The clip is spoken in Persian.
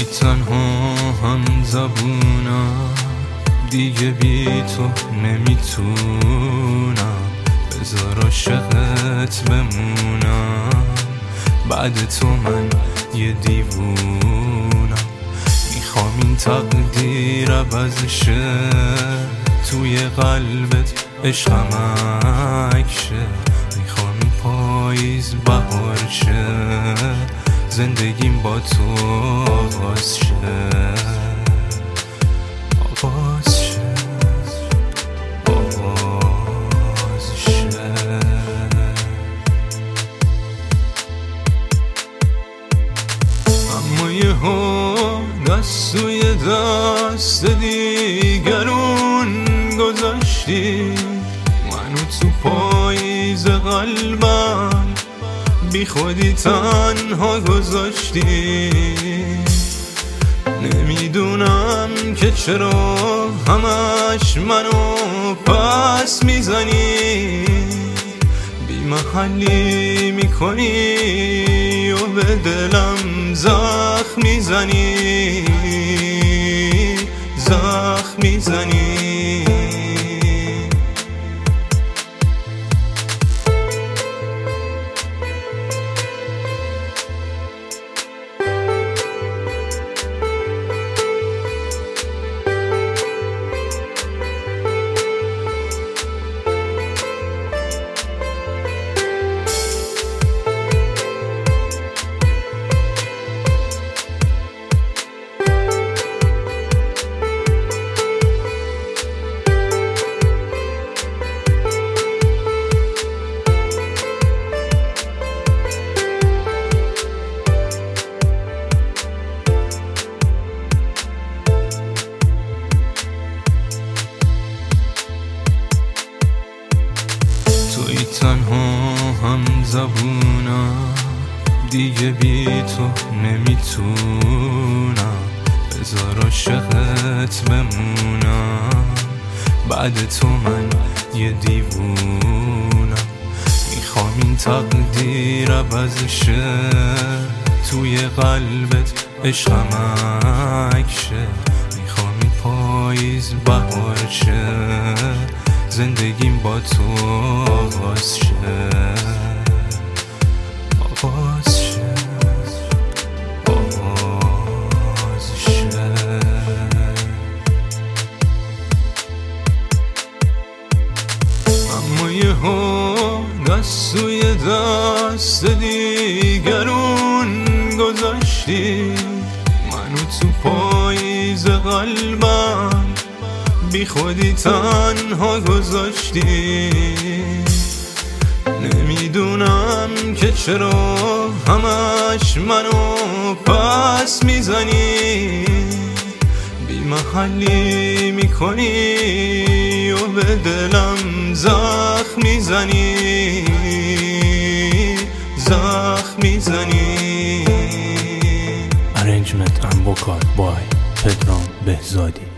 تنها هم زبونم، دیگه بی تو نمیتونم. بذار عاشقت بمونم، بعد تو من یه دیوونم. میخوام این تقدیر عوض شه، توی قلبت عشقم عکشه. میخوام این پاییز بهار شه، زندگیم با تو آغاز شه. آغاز شه، آغاز شه. اما یهو دست توی دست دیگرون گذاشتی، منو تو پاییز قلبم بی خودی تنها گذاشتی. نمیدونم که چرا همش منو پس میزنی، بی محلی میکنی و به دلم زخم میزنی، زخم میزنی. توی تنها هم زبونم، دیگه بی تو نمیتونم. بذار عاشقت بمونم، بعد تو من یه دیوونم. میخوام این تقدیر عوض شه، توی قلبت عشقم عکشه. میخوام این پاییز بهار شه، زندگیم با تو آغاز شه. آغاز شه، آغاز شه. اما یهو دست توی دست دیگرون گذاشتی، منو تو پاییز قلبم بی خودی تنها گذاشتی. نمیدونم که چرا همش منو پس میزنی، بی محلی میکنی و به دلم زخم میزنی، زخم میزنی. Arrangement and vocal by Pedram Behzadi.